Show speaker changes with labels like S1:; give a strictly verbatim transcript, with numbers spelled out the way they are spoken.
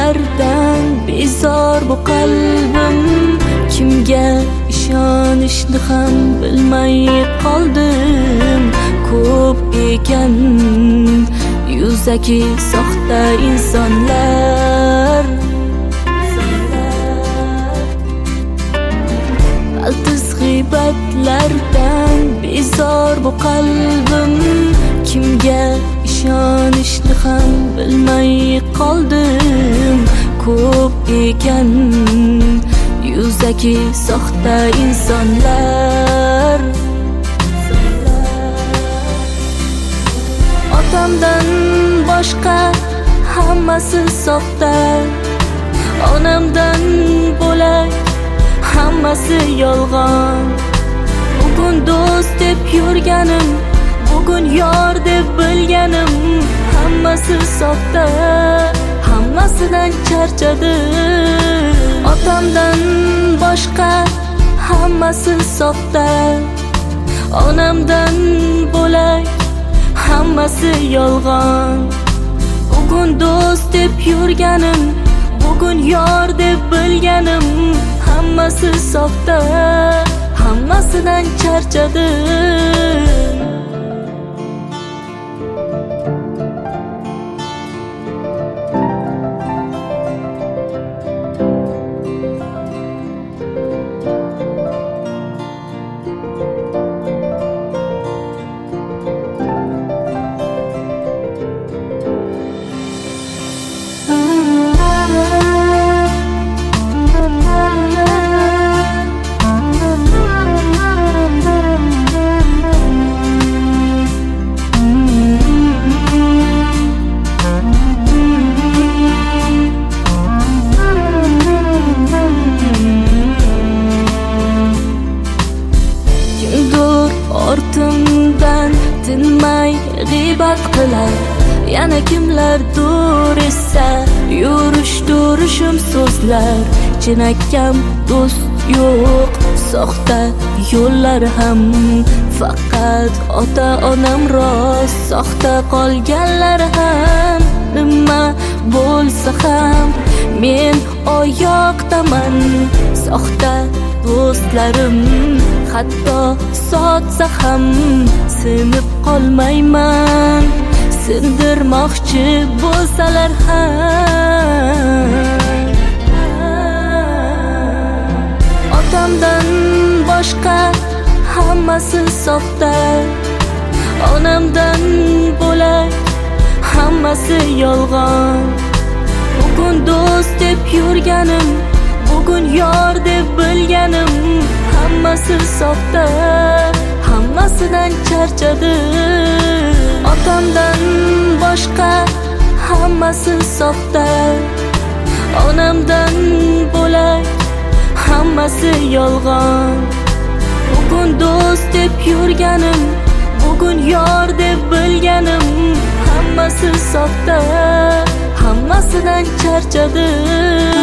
S1: muhabbatlardan bezor bu qalbim. Kimga ishonishni ham bilmay qoldim. Ko'p ekan yuzaki soxta insonlar. Altis g'iybatlardan bezor bu qalbim. Kimga ishonishni ham bilmay qoldim. Ko'p ekan yuzaki soxta insonlar. Otamdan boshqa hammasi soxta. Onamdan bo'lak hammasi yolg'on. Bugun do'st deb yurganim, bugun yor deb bilganim, hammasi soxta, hammasidan charchadim. Otamdan boshqa hammasi soxta. Onamdan bo'lak hammasi yolg'on. Bugun do'st deb yurganim, bugun yor deb bilganim, hammasi soxta, hammasidan charchadim. Ortimdan tinmay g'iybat qilar. Yana kimlardir esa yurish durishim so'zlar. Chinakam do'st yo'q, soxta yo'llar ham. Faqat ota onam rost, soxta qolganlar ham. Nima bo'lsa ham men oyoqdaman. Soxta do'stlarim hatto sotsa ham sinib qolmayman. Sindirmoqchi bo'lsalar ham. Otamdan boshqa hammasi soxta. Onamdan bo'lak hammasi yolg'on. Bugun do'st deb yurganim, bugun yor deb bilganim, hammasi soxta, hammasidan charchadim. Otamdan boshqa hammasi soxta. Onamdan bo'lak hammasi yolg'on. Bugun do'st deb yurganim, bugun yor deb bilganim, hammasi soxta, hammasidan charchadim.